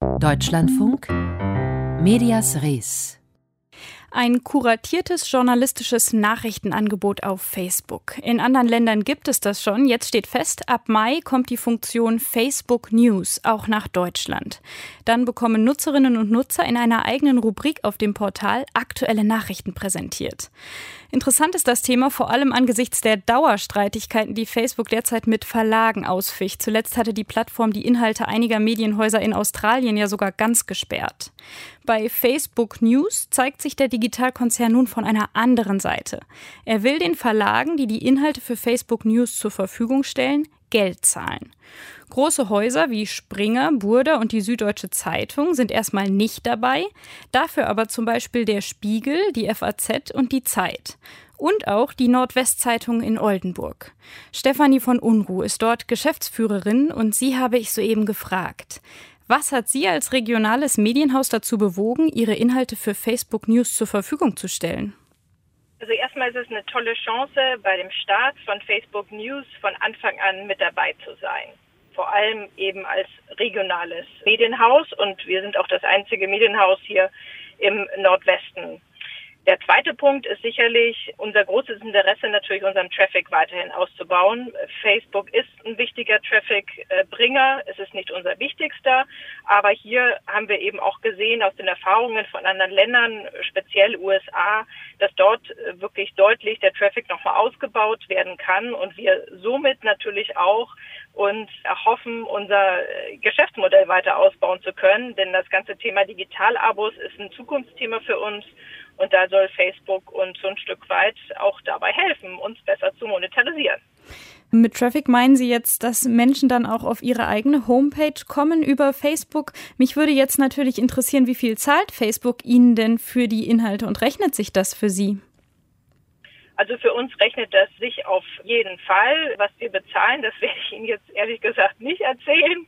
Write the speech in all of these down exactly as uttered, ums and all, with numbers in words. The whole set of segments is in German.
Deutschlandfunk Medias Res. Ein kuratiertes journalistisches Nachrichtenangebot auf Facebook. In anderen Ländern gibt es das schon. Jetzt steht fest, ab Mai kommt die Funktion Facebook News auch nach Deutschland. Dann bekommen Nutzerinnen und Nutzer in einer eigenen Rubrik auf dem Portal aktuelle Nachrichten präsentiert. Interessant ist das Thema vor allem angesichts der Dauerstreitigkeiten, die Facebook derzeit mit Verlagen ausficht. Zuletzt hatte die Plattform die Inhalte einiger Medienhäuser in Australien ja sogar ganz gesperrt. Bei Facebook News zeigt sich der Digitalkonzern nun von einer anderen Seite. Er will den Verlagen, die die Inhalte für Facebook News zur Verfügung stellen, Geld zahlen. Große Häuser wie Springer, Burda und die Süddeutsche Zeitung sind erstmal nicht dabei, dafür aber zum Beispiel der Spiegel, die F A Z und die Zeit. Und auch die Nordwestzeitung in Oldenburg. Stefanie von Unruh ist dort Geschäftsführerin und sie habe ich soeben gefragt. Was hat Sie als regionales Medienhaus dazu bewogen, Ihre Inhalte für Facebook News zur Verfügung zu stellen? Also erstmal ist es eine tolle Chance, bei dem Start von Facebook News von Anfang an mit dabei zu sein. Vor allem eben als regionales Medienhaus und wir sind auch das einzige Medienhaus hier im Nordwesten. Der zweite Punkt ist sicherlich unser großes Interesse, natürlich unseren Traffic weiterhin auszubauen. Facebook ist ein wichtiger Traffic-Bringer. Es ist nicht unser wichtigster, aber hier haben wir eben auch gesehen aus den Erfahrungen von anderen Ländern, speziell U S A, dass dort wirklich deutlich der Traffic nochmal ausgebaut werden kann und wir somit natürlich auch uns erhoffen, unser Geschäftsmodell weiter ausbauen zu können, denn das ganze Thema Digitalabos ist ein Zukunftsthema für uns. Und da soll Facebook uns so ein Stück weit auch dabei helfen, uns besser zu monetarisieren. Mit Traffic meinen Sie jetzt, dass Menschen dann auch auf ihre eigene Homepage kommen über Facebook? Mich würde jetzt natürlich interessieren, wie viel zahlt Facebook Ihnen denn für die Inhalte und rechnet sich das für Sie? Also für uns rechnet das sich auf jeden Fall. Was wir bezahlen, das werde ich Ihnen jetzt ehrlich gesagt nicht erzählen.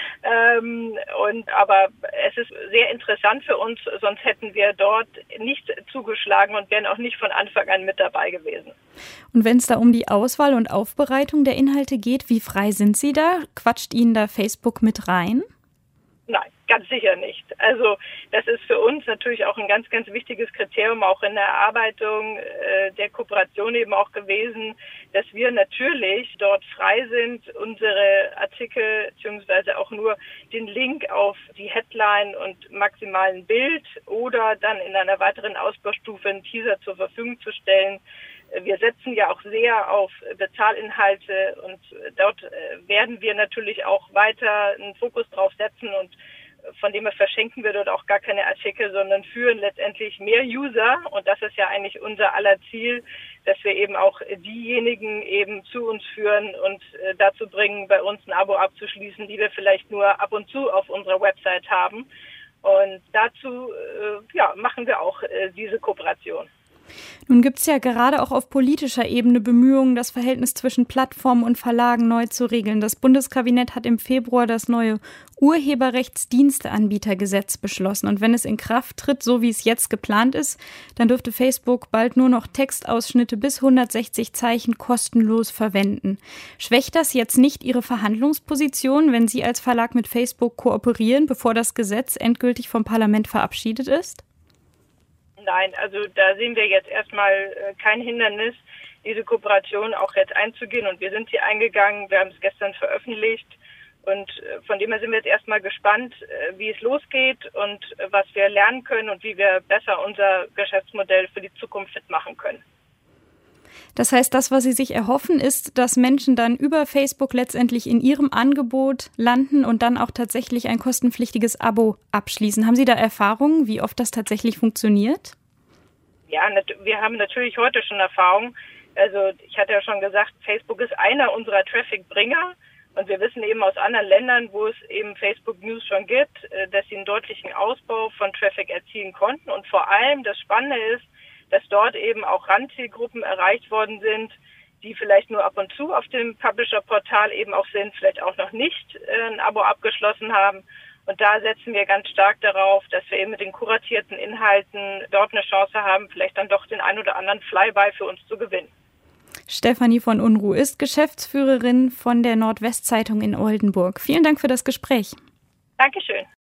Ähm, und aber es ist sehr interessant für uns, sonst hätten wir dort nicht zugeschlagen und wären auch nicht von Anfang an mit dabei gewesen. Und wenn es da um die Auswahl und Aufbereitung der Inhalte geht, wie frei sind Sie da? Quatscht Ihnen da Facebook mit rein? Nein, ganz sicher nicht. Also das ist für uns natürlich auch ein ganz, ganz wichtiges Kriterium, auch in der Erarbeitung äh, der Kooperation eben auch gewesen, dass wir natürlich dort frei sind, unsere Artikel beziehungsweise auch nur den Link auf die Headline und maximalen Bild oder dann in einer weiteren Ausbaustufe einen Teaser zur Verfügung zu stellen. Wir setzen ja auch sehr auf Bezahlinhalte und dort werden wir natürlich auch weiter einen Fokus drauf setzen und von dem her verschenken wir dort auch gar keine Artikel, sondern führen letztendlich mehr User und das ist ja eigentlich unser aller Ziel, dass wir eben auch diejenigen eben zu uns führen und dazu bringen, bei uns ein Abo abzuschließen, die wir vielleicht nur ab und zu auf unserer Website haben und dazu ja, machen wir auch diese Kooperation. Nun gibt es ja gerade auch auf politischer Ebene Bemühungen, das Verhältnis zwischen Plattformen und Verlagen neu zu regeln. Das Bundeskabinett hat im Februar das neue Urheberrechtsdiensteanbietergesetz beschlossen. Und wenn es in Kraft tritt, so wie es jetzt geplant ist, dann dürfte Facebook bald nur noch Textausschnitte bis hundertsechzig Zeichen kostenlos verwenden. Schwächt das jetzt nicht Ihre Verhandlungsposition, wenn Sie als Verlag mit Facebook kooperieren, bevor das Gesetz endgültig vom Parlament verabschiedet ist? Nein, also da sehen wir jetzt erstmal kein Hindernis, diese Kooperation auch jetzt einzugehen und wir sind sie eingegangen, wir haben es gestern veröffentlicht und von dem her sind wir jetzt erstmal gespannt, wie es losgeht und was wir lernen können und wie wir besser unser Geschäftsmodell für die Zukunft fit machen können. Das heißt, das, was Sie sich erhoffen, ist, dass Menschen dann über Facebook letztendlich in Ihrem Angebot landen und dann auch tatsächlich ein kostenpflichtiges Abo abschließen. Haben Sie da Erfahrungen, wie oft das tatsächlich funktioniert? Ja, wir haben natürlich heute schon Erfahrung. Also ich hatte ja schon gesagt, Facebook ist einer unserer Traffic-Bringer und wir wissen eben aus anderen Ländern, wo es eben Facebook News schon gibt, dass sie einen deutlichen Ausbau von Traffic erzielen konnten und vor allem das Spannende ist, dass dort eben auch Randzielgruppen erreicht worden sind, die vielleicht nur ab und zu auf dem Publisher-Portal eben auch sind, vielleicht auch noch nicht äh, ein Abo abgeschlossen haben. Und da setzen wir ganz stark darauf, dass wir eben mit den kuratierten Inhalten dort eine Chance haben, vielleicht dann doch den ein oder anderen Flyby für uns zu gewinnen. Stefanie von Unruh ist Geschäftsführerin von der Nordwestzeitung in Oldenburg. Vielen Dank für das Gespräch. Dankeschön.